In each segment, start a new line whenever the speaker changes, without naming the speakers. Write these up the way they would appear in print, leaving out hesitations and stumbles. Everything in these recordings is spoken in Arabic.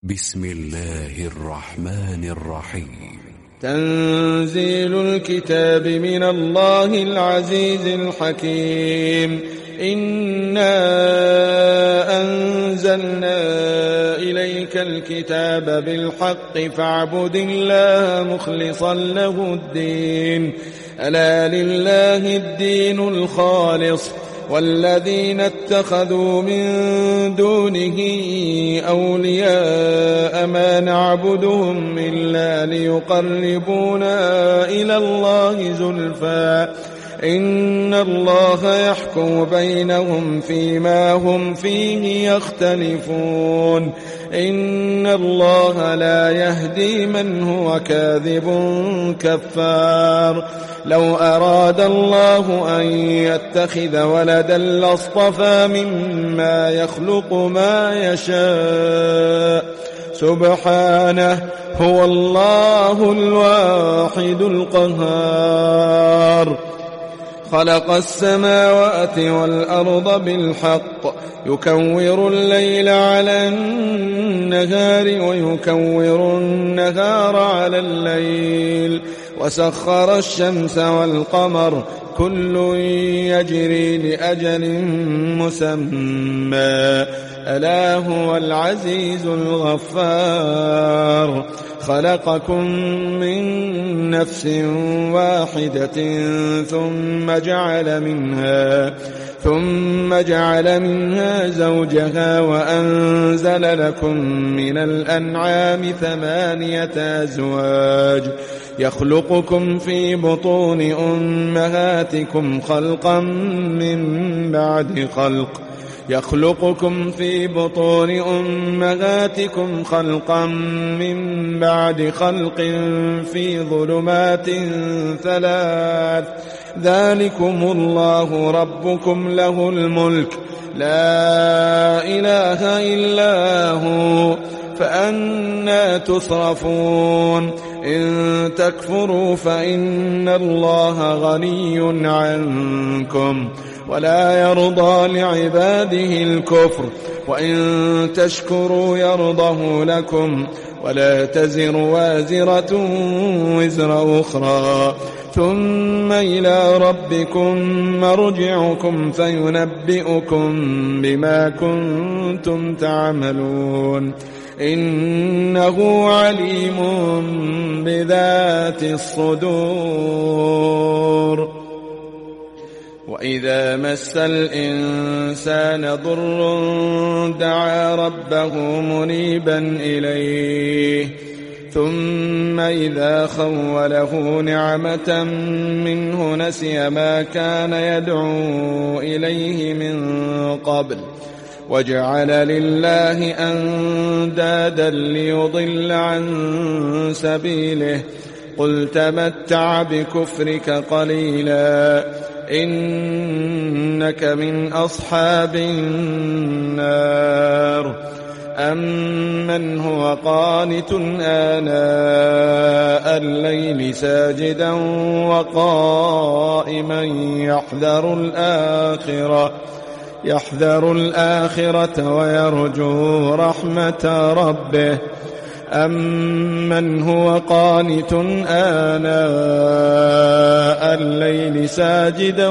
بسم الله الرحمن الرحيم.
تنزيل الكتاب من الله العزيز الحكيم. إنا أنزلنا إليك الكتاب بالحق فاعبد الله مخلصا له الدين. ألا لله الدين الخالص والذين اتخذوا من دونه أولياء ما نعبدهم إلا ليقربونا إلى الله زلفى إن الله يحكم بينهم فيما هم فيه يختلفون. إن الله لا يهدي من هو كاذب كفار. لو أراد الله أن يتخذ ولدا لاصطفى مما يخلق ما يشاء سبحانه هو الله الواحد القهار. خلق السماوات والأرض بالحق يكور الليل على النهار ويكور النهار على الليل وسخر الشمس والقمر كل يجري لأجل مسمى ألا هو العزيز الغفار. خلقكم من نفس واحدة ثم جعل منها زوجها وأنزل لكم من الأنعام 8 أزواج يخلقكم في بطون أمهاتكم خلقا من بعد خلق في ظلمات 3 ذلكم الله ربكم له الملك لا إله إلا هو فأنى تصرفون. إن تكفروا فإن الله غني عنكم ولا يرضى لعباده الكفر وإن تشكروا يرضه لكم ولا تزر وازرة وزر أخرى ثم إلى ربكم مرجعكم فينبئكم بما كنتم تعملون. إنه عليم بذات الصدور. وإذا مس الإنسان ضر دعا ربه منيبا إليه ثم إذا خوله نعمة منه نسي ما كان يدعو إليه من قبل وجعل لله أندادا ليضل عن سبيله. قل تمتع بكفرك قليلا إنك من أصحاب النار. أمن هو قانت آناء الليل ساجدا وقائما يحذر الآخرة ويرجو رحمة ربه. أمن هو قانت آناء الليل ساجدا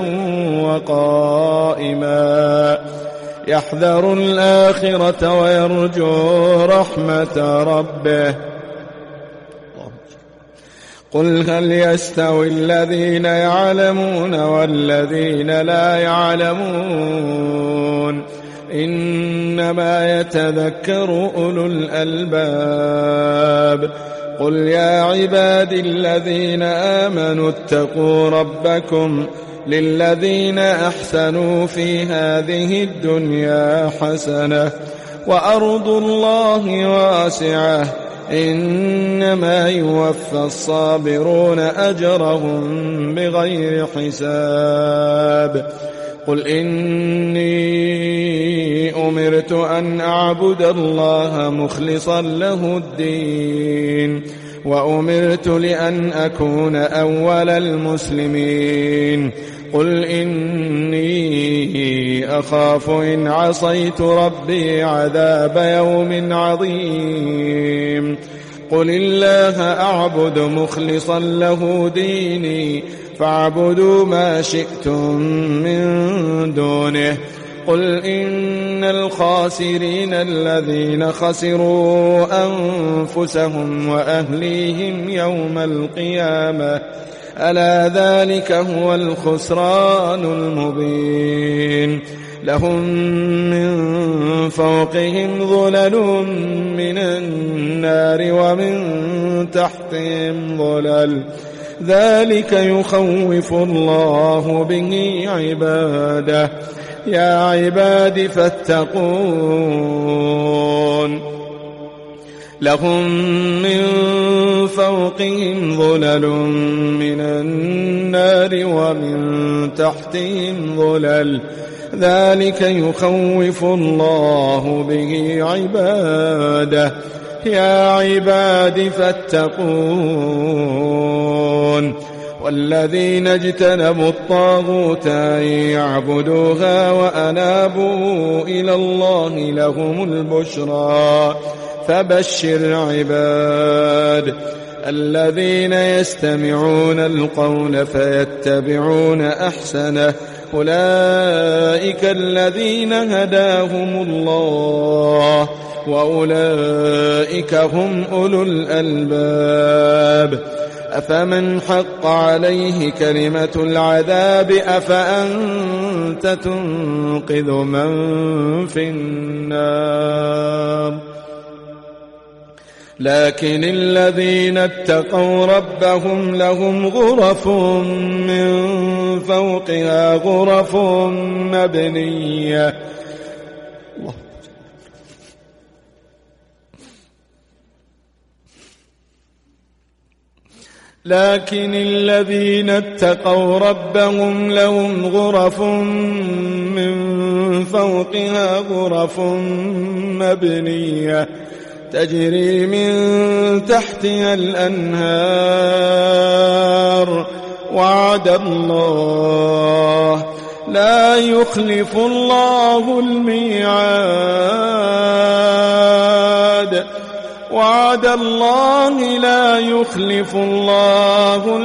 وقائما يحذر الآخرة ويرجو رحمة ربه. قل هل يستوي الذين يعلمون والذين لا يعلمون إنما يتذكر أولو الألباب. قل يا عبادي الذين آمنوا اتقوا ربكم للذين أحسنوا في هذه الدنيا حسنة وأرض الله واسعة إنما يوفى الصابرون أجرهم بغير حساب. قل إني أمرت أن أعبد الله مخلصا له الدين وأمرت لأن أكون أول المسلمين. قل إني أخاف إن عصيت ربي عذاب يوم عظيم قل الله أعبد مخلصا له ديني فاعبدوا ما شئتم من دونه قل إن الخاسرين الذين خسروا أنفسهم وأهليهم يوم القيامة ألا ذلك هو الخسران المبين لهم من فوقهم ظلل من النار ومن تحتهم ظلل ذلك يخوف الله به عباده يا عباد فاتقون لهم من فوقهم ظلل من النار ومن تحتهم ظلل ذلك يخوف الله به عباده يا عباد فاتقون والذين اجتنبوا الطاغوت أن يعبدوها وأنابوا إلى الله لهم البشرى فبشر عباد الذين يستمعون القول فيتبعون أحسنه أولئك الذين هداهم الله وأولئك هم أولو الألباب أفمن حق عليه كلمة العذاب أفأنت تنقذ من في النار لكن الذين اتقوا ربهم لهم غرف من فوقها غرف مبنية لكن الذين اتقوا ربهم لهم غرف من فوقها غرف مبنية تجري من تحتها الأنهار وعد الله لا يخلف الله الميعاد وعد الله لا يخلف الله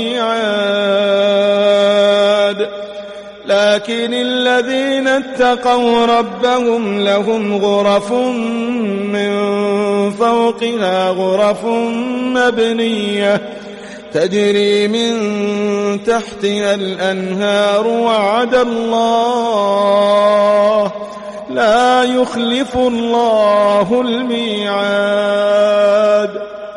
الميعاد لكن الذين اتقوا ربهم لهم غرف من فوقها غرف مبنية تجري من تحتها الأنهار وعد الله لا يخلف الله الميعاد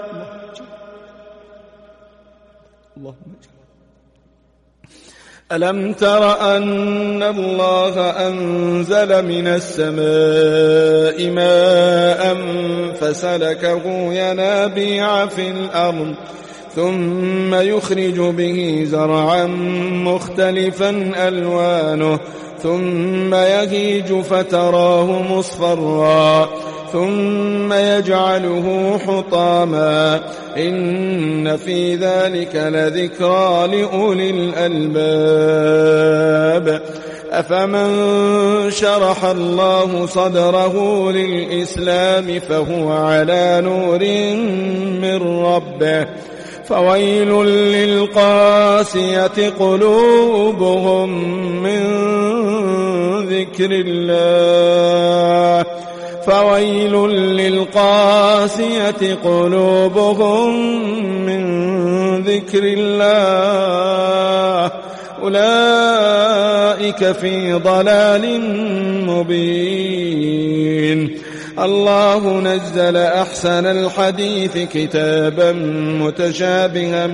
ألم تر أن الله أنزل من السماء ماء فسلكه ينابيع في الأرض ثم يخرج به زرعا مختلفا ألوانه ثم يهيج فتراه مصفرا ثم يجعله حطاما إن في ذلك لذكرى لأولي الألباب أفمن شرح الله صدره للإسلام فهو على نور من ربه فويل للقاسية قلوبهم من ذكر الله فويل للقاسية قلوبهم من ذكر الله أولئك في ضلال مبين الله نزل أحسن الحديث كتابا متشابها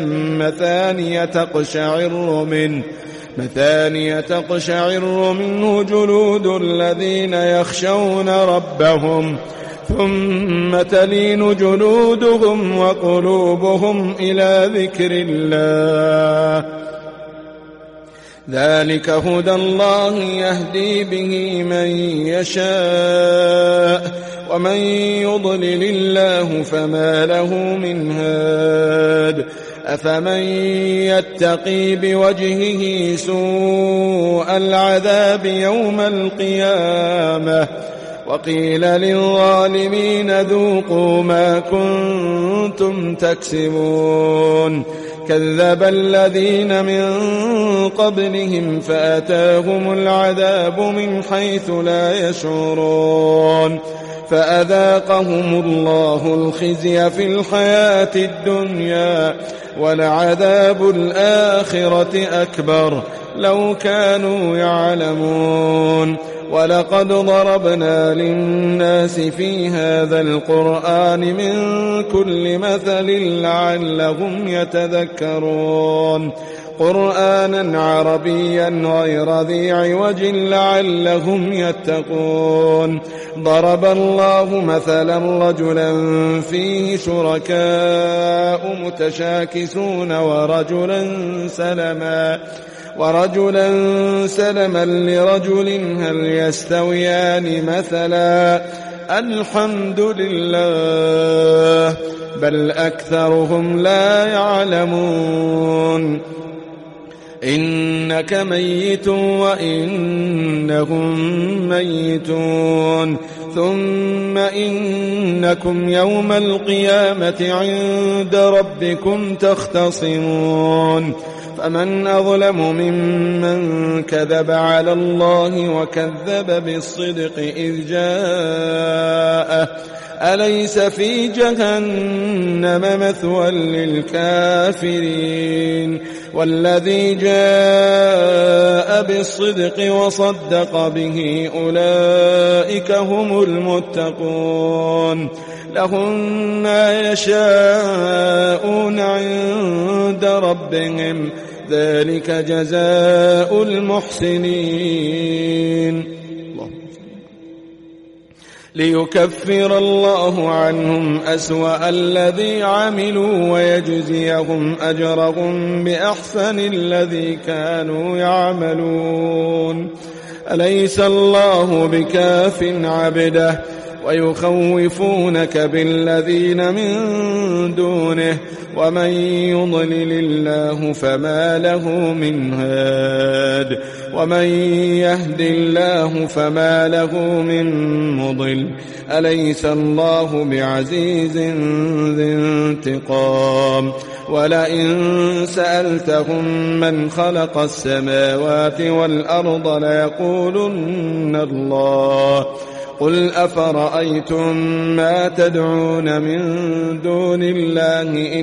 مثانية تقشعر منه جلود الذين يخشون ربهم ثم تلين جلودهم وقلوبهم إلى ذكر الله ذلك هدى الله يهدي به من يشاء ومن يضلل الله فما له من هاد أفمن يتقي بوجهه سوء العذاب يوم القيامة وقيل للظالمين ذوقوا ما كنتم تكسبون كذب الذين من قبلهم فأتاهم العذاب من حيث لا يشعرون فأذاقهم الله الخزي في الحياة الدنيا ولعذاب الآخرة أكبر لو كانوا يعلمون ولقد ضربنا للناس في هذا القرآن من كل مثل لعلهم يتذكرون قرآنا عربيا غير ذي عوج لعلهم يتقون ضرب الله مثلا رجلا فيه شركاء متشاكسون ورجلا سلما لرجل هل يستويان مثلا الحمد لله بل أكثرهم لا يعلمون إنك ميت وإنهم ميتون ثم إنكم يوم القيامة عند ربكم تختصمون فمن أظلم ممن كذب على الله وكذب بالصدق إذ جاءه أليس في جهنم مثوى للكافرين والذي جاء بالصدق وصدق به أولئك هم المتقون لهم ما يشاءون عند ربهم ذلك جزاء المحسنين ليكفر الله عنهم أسوأ الذي عملوا ويجزيهم أجرهم بأحسن الذي كانوا يعملون أليس الله بكاف عبده ويخوفونك بالذين من دونه ومن يضلل الله فما له من هاد ومن يهد الله فما له من مضل أليس الله بعزيز ذي انتقام ولئن سألتهم من خلق السماوات والأرض ليقولن الله قل أفرأيتم ما تدعون من دون الله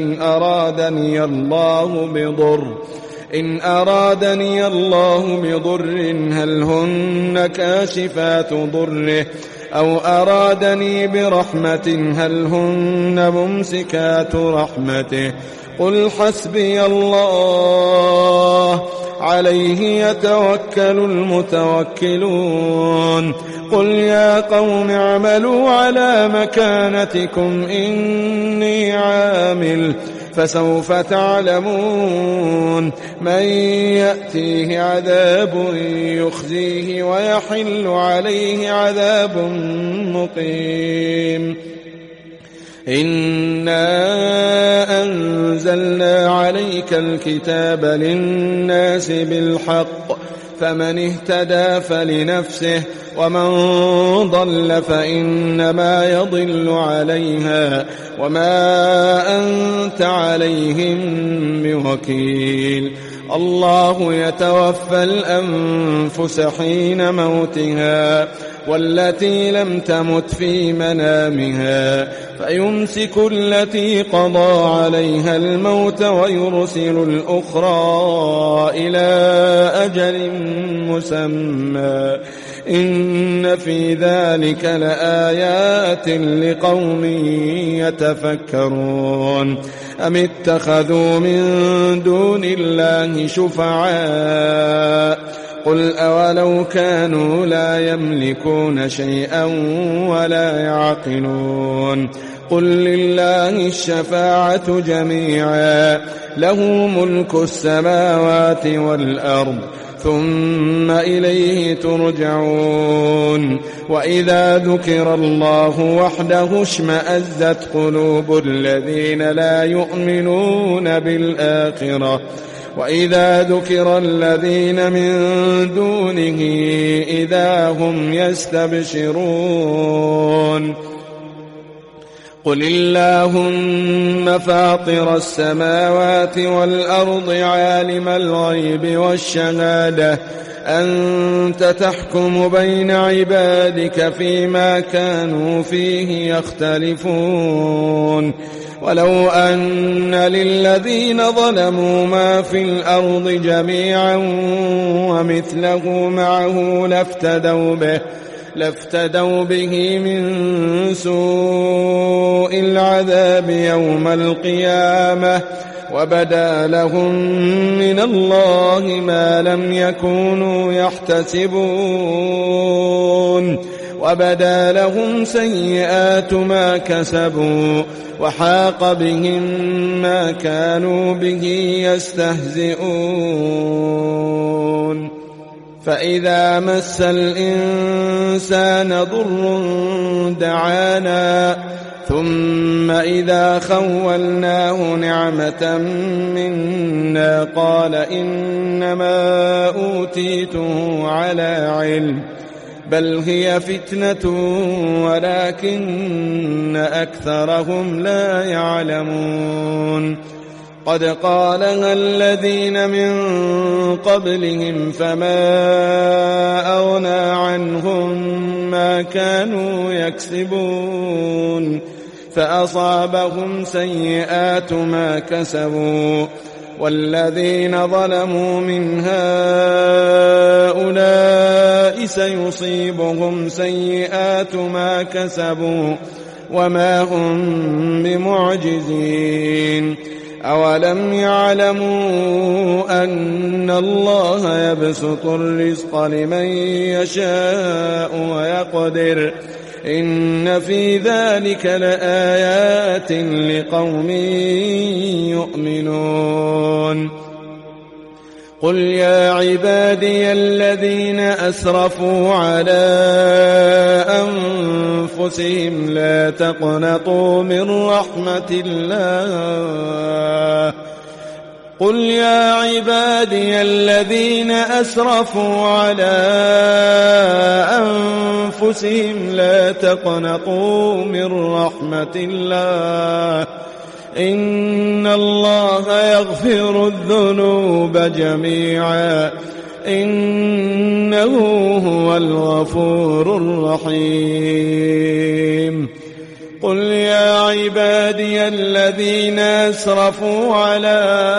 إن أرادني الله بضر هل هن كاشفات ضره أو أرادني برحمة هل هن ممسكات رحمته قل حسبي الله عليه يتوكل المتوكلون قل يا قوم اعملوا على مكانتكم إني عامل فسوف تعلمون من يأتيه عذاب يخزيه ويحل عليه عذاب مقيم إنا أنزلنا عليك الكتاب للناس بالحق فمن اهتدى فلنفسه ومن ضل فإنما يضل عليها وما أنت عليهم بوكيل الله يتوفى الأنفس حين موتها والتي لم تمت في منامها فيمسك التي قضى عليها الموت ويرسل الأخرى إلى أجل مسمى إن في ذلك لآيات لقوم يتفكرون أم اتخذوا من دون الله شفعاء قل أولو كانوا لا يملكون شيئا ولا يعقلون قل لله الشفاعة جميعا له ملك السماوات والأرض ثم إليه ترجعون وإذا ذكر الله وحده اشمأزت قلوب الذين لا يؤمنون بالآخرة وإذا ذكر الذين من دونه إذا هم يستبشرون قل اللهم فاطر السماوات والأرض عالم الغيب والشهادة أنت تحكم بين عبادك فيما كانوا فيه يختلفون ولو أن للذين ظلموا ما في الأرض جميعا ومثله معه لافتدوا به من سوء العذاب يوم القيامة وبدا لهم من الله ما لم يكونوا يحتسبون وبدا لهم سيئات ما كسبوا وحاق بهم ما كانوا به يستهزئون فإذا مس الإنسان ضر دعانا ثم إذا خولناه نعمة منا قال إنما أوتيته على علم بل هي فتنة ولكن أكثرهم لا يعلمون قد قالها الذين من قبلهم فما أغنى عنهم ما كانوا يكسبون فأصابهم سيئات ما كسبوا والذين ظلموا من هؤلاء سيصيبهم سيئات ما كسبوا وما هم بمعجزين أولم يعلموا أن الله يبسط الرزق لمن يشاء ويقدر إن في ذلك لآيات لقوم يؤمنون قل يا عبادي الذين أسرفوا على أنفسهم لا تقنطوا من رحمة الله قل يا عبادي الذين أسرفوا على أنفسهم لا تقنطوا من رحمة الله إن الله يغفر الذنوب جميعا إنه هو الغفور الرحيم قل يا عبادي الذين أسرفوا على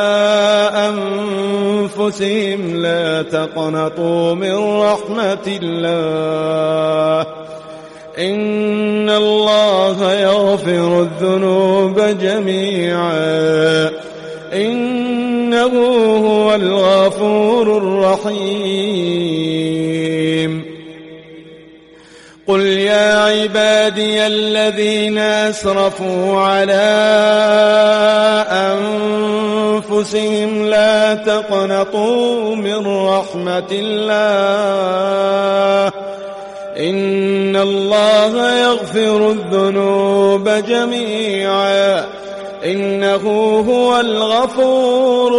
أنفسهم لا تقنطوا من رحمة الله إن الله يغفر الذنوب جميعا إنه هو الغفور الرحيم قل يا عبادي الذين أسرفوا على أنفسهم لا تقنطوا من رحمة الله إن الله يغفر الذنوب جميعا إنه هو الغفور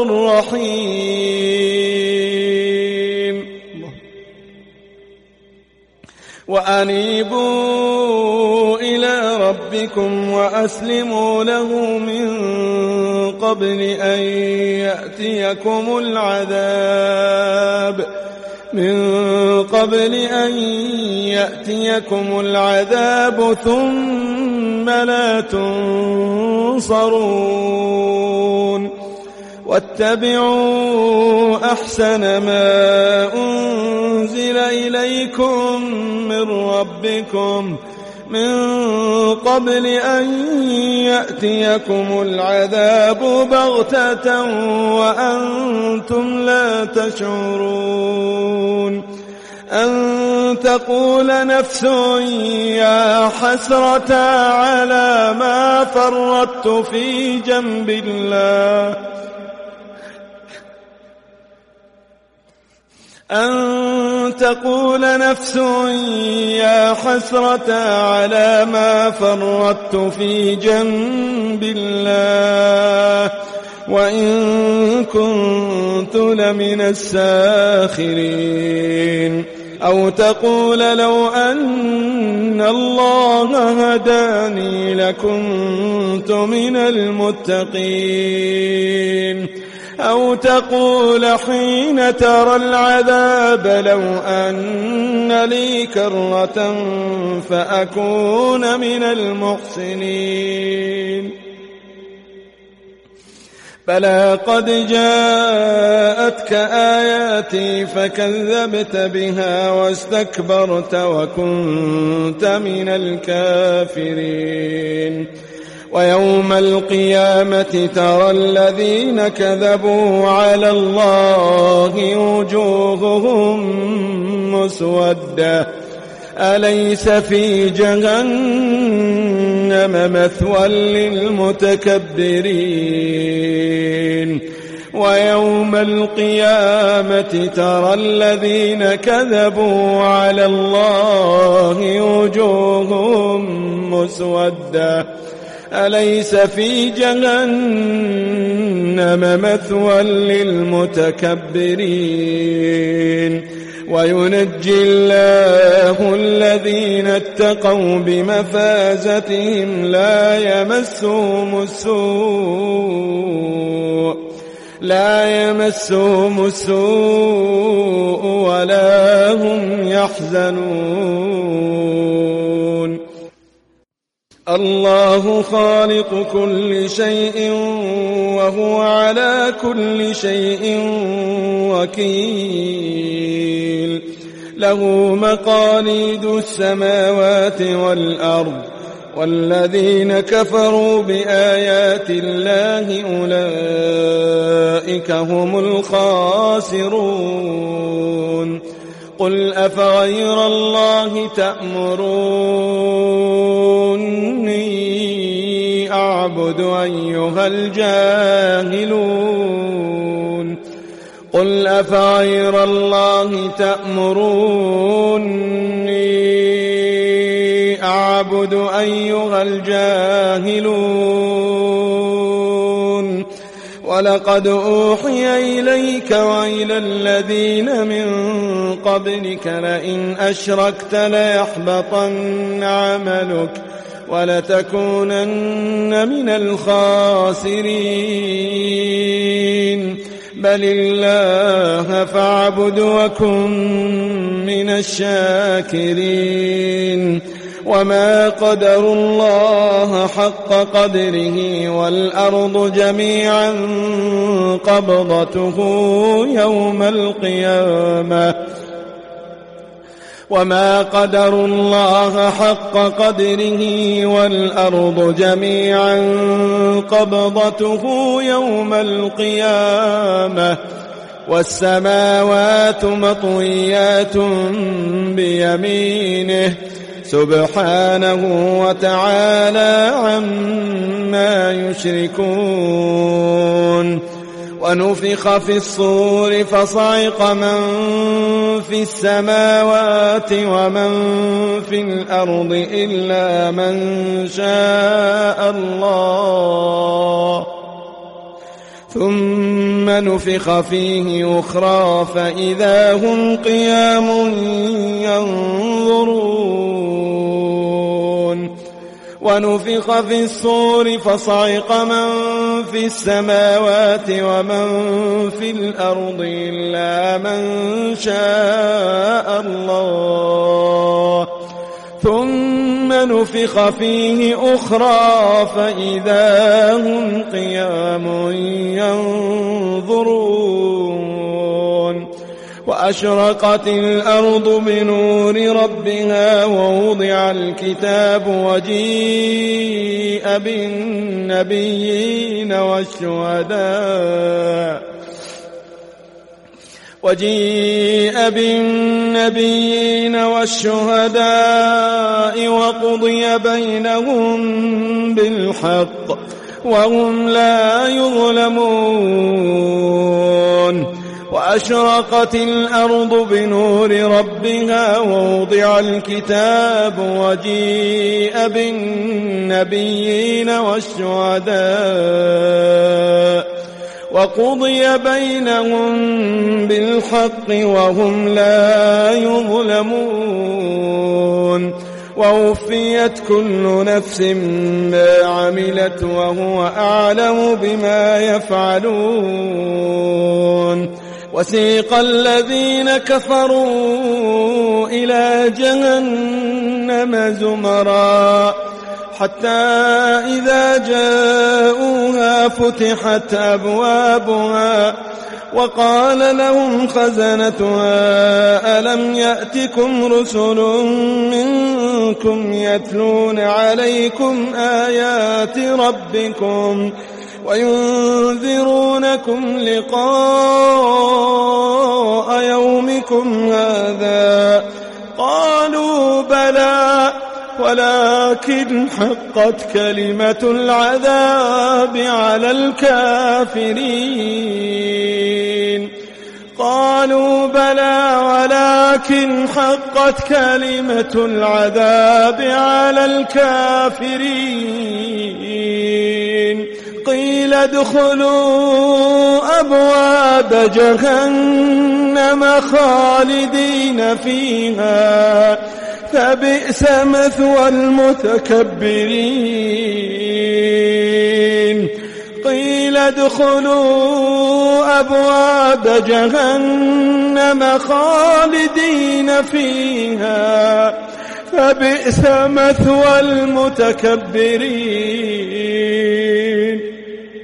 الرحيم وأنيبوا إلى ربكم وأسلموا له من قبل أن يأتيكم العذاب ثم لا تنصرون واتبعوا أحسن ما أنزل إليكم من ربكم من قبل أن يأتيكم العذاب بغتة وأنتم لا تشعرون أن تقول نفس يا حسرة على ما فرطت في جنب الله أن تقول نفس يا حسرة على ما فرطت في جنب الله وإن كنت لمن الساخرين. أو تقول لو أن الله هداني لكنت من المتقين. أو تقول حين ترى العذاب لو أن لي كرة فأكون من المحسنين. بلى قد جاءتك آياتي فكذبت بها واستكبرت وكنت من الكافرين. ويوم القيامة ترى الذين كذبوا على الله وجوههم مسودة أليس في جهنم مثوى للمتكبرين. ويوم القيامة ترى الذين كذبوا على الله وجوههم مسودة أليس في جهنم مثوى للمتكبرين. وينجي الله الذين اتقوا بمفازتهم لا يمسهم السوء ولا هم يحزنون. الله خالق كل شيء وهو على كل شيء وكيل. له مقاليد السماوات والأرض والذين كفروا بآيات الله أولئك هم الخاسرون. قل أفغير الله تأمروني أعبد أيها الجاهلون. قل أفغير الله تأمروني أعبد أيها الجاهلون. ولقد أوحي إليك وإلى الذين من قبلك لئن أشركت ليحبطن عملك ولتكونن من الخاسرين. بل الله فاعبد وكن من الشاكرين. وما قدروا الله حق قدره والأرض جميعا قبضته يوم القيامة. وما قدروا الله حق قدره والأرض جميعا قبضته يوم القيامة والسماوات مطويات بيمينه سبحانه وتعالى عما يشركون. ونفخ في الصور فصعق من في السماوات ومن في الأرض إلا من شاء الله ثم نفخ فيه أخرى فإذا هم قيام ينظرون. ونفخ في الصور فصعق من في السماوات ومن في الأرض إلا من شاء الله ثم نفخ فيه أخرى فإذا هم قيام ينظرون. وأشرقت الأرض بنور ربها ووضع الكتاب وجيء بالنبيين والشهداء وقضي بينهم بالحق وهم لا يظلمون. وأشرقت الأرض بنور ربها ووضع الكتاب وجيء بالنبيين والشهداء وقضي بينهم بالحق وهم لا يظلمون ووفيت كل نفس ما عملت وهو أعلم بما يفعلون وسيق الذين كفروا إلى جهنم زمرا حتى إذا جاءوها فتحت أبوابها وقال لهم خزنتها ألم يأتكم رسل منكم يتلون عليكم آيات ربكم وينذرونكم لقاء يومكم هذا قالوا بلى ولكن حقت كلمة العذاب على الكافرين قالوا بلى ولكن حقت كلمة العذاب على الكافرين قيل ادخلوا أبواب جهنم خالدين فيها فبئس مثوى المتكبرين قيل ادخلوا أبواب جهنم خالدين فيها فبئس مثوى المتكبرين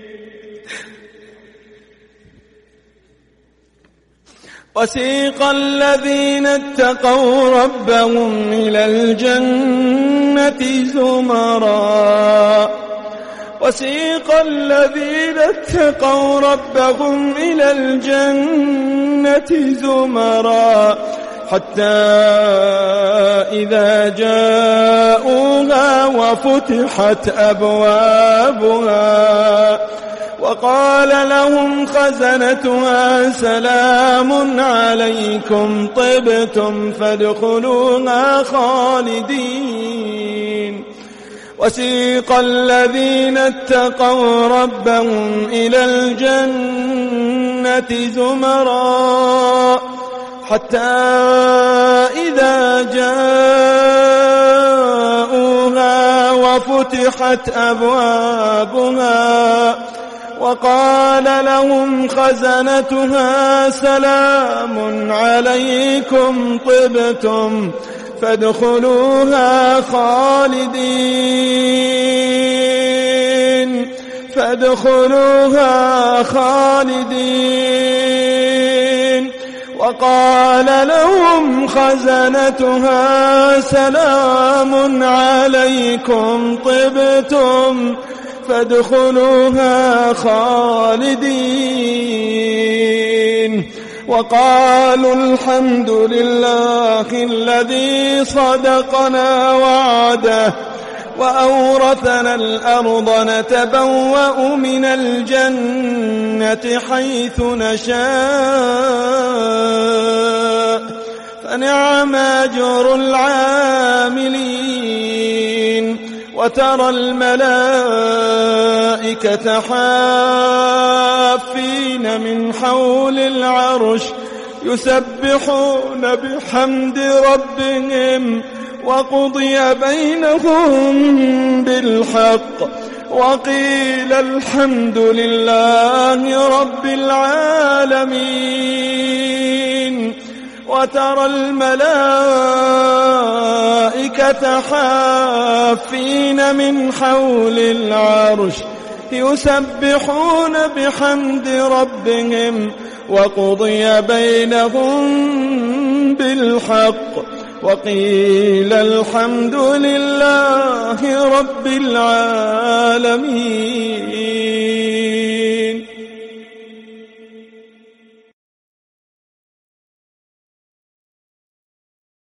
وسيق الذين اتقوا ربهم إلى الجنة زمرا وسيق الذين اتقوا ربهم إلى الجنة زمرا حتى إذا جاءوها وفتحت أبوابها وقال لهم خزنتها سلام عليكم طبتم فادخلوها خالدين وسيق الذين اتقوا ربهم إلى الجنة زمرا حتى إذا جاءوها وفتحت أبوابها وقال لهم خزنتها سلام عليكم طبتم فادخلوها خالدين وقال لهم خزنتها سلام عليكم طبتم فادخلوها خالدين وقالوا الحمد لله الذي صدقنا وعده وأورثنا الأرض نتبوأ من الجنة حيث نشاء فنعم أجر العاملين وترى الملائكة حافين من حول العرش يسبحون بحمد ربهم وقضي بينهم بالحق وقيل الحمد لله رب العالمين وترى الملائكة حافين من حول العرش يسبحون بحمد ربهم وقضي بينهم بالحق وقيل الحمد لله رب العالمين.